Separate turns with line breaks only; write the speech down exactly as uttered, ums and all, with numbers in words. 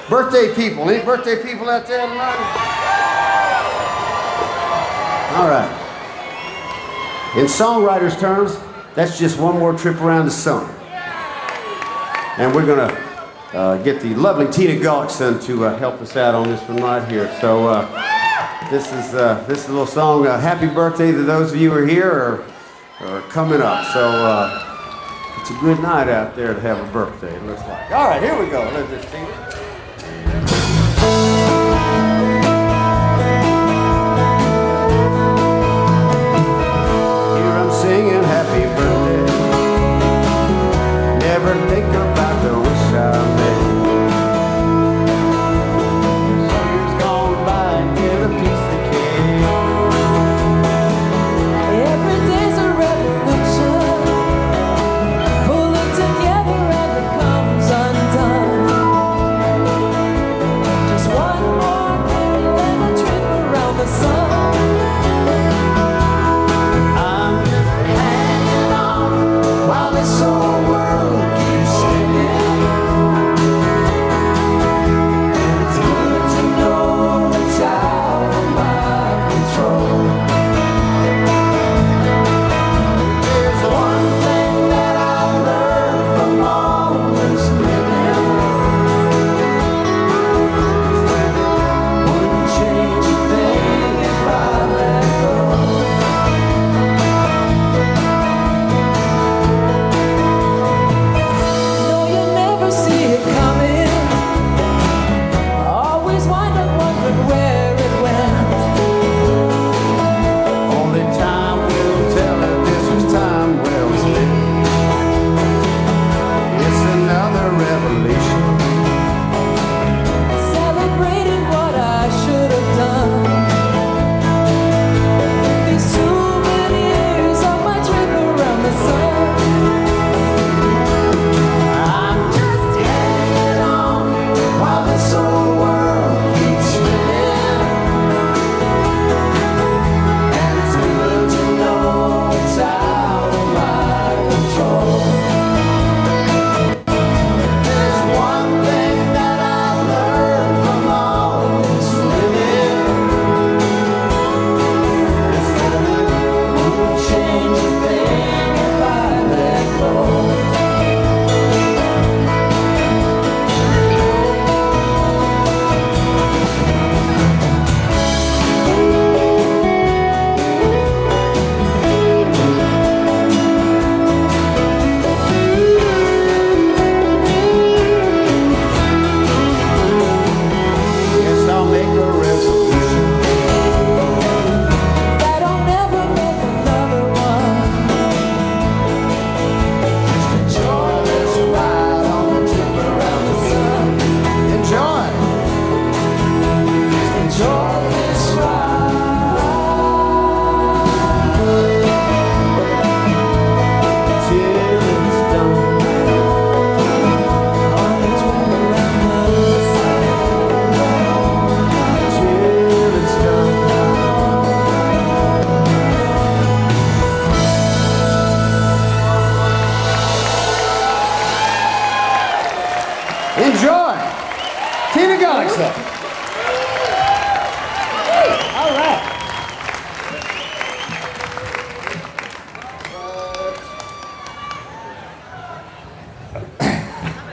Birthday people. Any birthday people out there tonight? All right. In songwriters' terms, that's just one more trip around the sun. And we're going to uh, get the lovely Tina Gullickson to uh, help us out on this one right here. So uh, this is uh, this is a little song, uh, Happy Birthday to those of you who are here or, or coming up. So uh, it's a good night out there to have a birthday, it looks like. All right, here we go. Let's just Tina. Here I'm singing happy birthday. Never think about the wish I made. Years gone by and get a piece of cake.
Every day's a revolution. Pull it together and it comes undone. Just one more candle and a trip around the sun.
I'm just hanging on while this whole world keeps spinning. And it's good to know it's out of my control. There's one thing that I've learned from all this living, is that it wouldn't change a thing if I let go.
No, you never see it coming. Always wind up wondering where it went.
Only time will tell if this was time well spent. It's another revelation.
Celebrating what I should have done. These souvenirs of my trip around the sun.
I'm just hanging on while this whole world keeps spinning. And it's good to know it's out of my control. There's one thing that I've learned from all this living, is that it won't change a thing if I let go. Guess I'll make a resolution.
That I'll never make another one.
Just enjoy this ride on the trip around the sun. Enjoy. Just enjoy this ride. Till it's done.
On the trip around the sun.
Till it's done. Enjoy. Tina Gullickson.